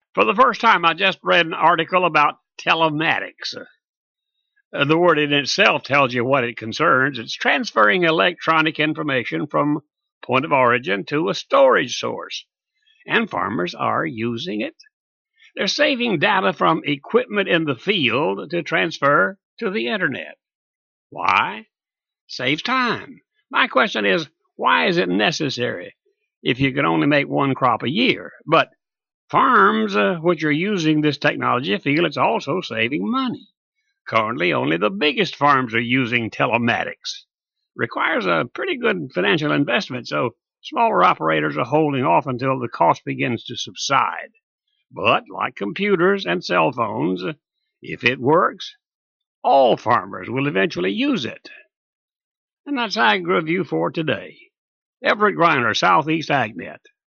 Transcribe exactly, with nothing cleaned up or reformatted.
For the first time, I just read an article about telematics. Uh, the word in itself tells you what it concerns. It's transferring electronic information from point of origin to a storage source. And farmers are using it. They're saving data from equipment in the field to transfer to the internet. Why? Saves time. My question is, why is it necessary if you can only make one crop a year? But farms uh, which are using this technology feel it's also saving money. Currently, only the biggest farms are using telematics. Requires a pretty good financial investment, so smaller operators are holding off until the cost begins to subside. But like computers and cell phones, if it works, all farmers will eventually use it. And that's Ag Review for today. Everett Griner, Southeast AgNet.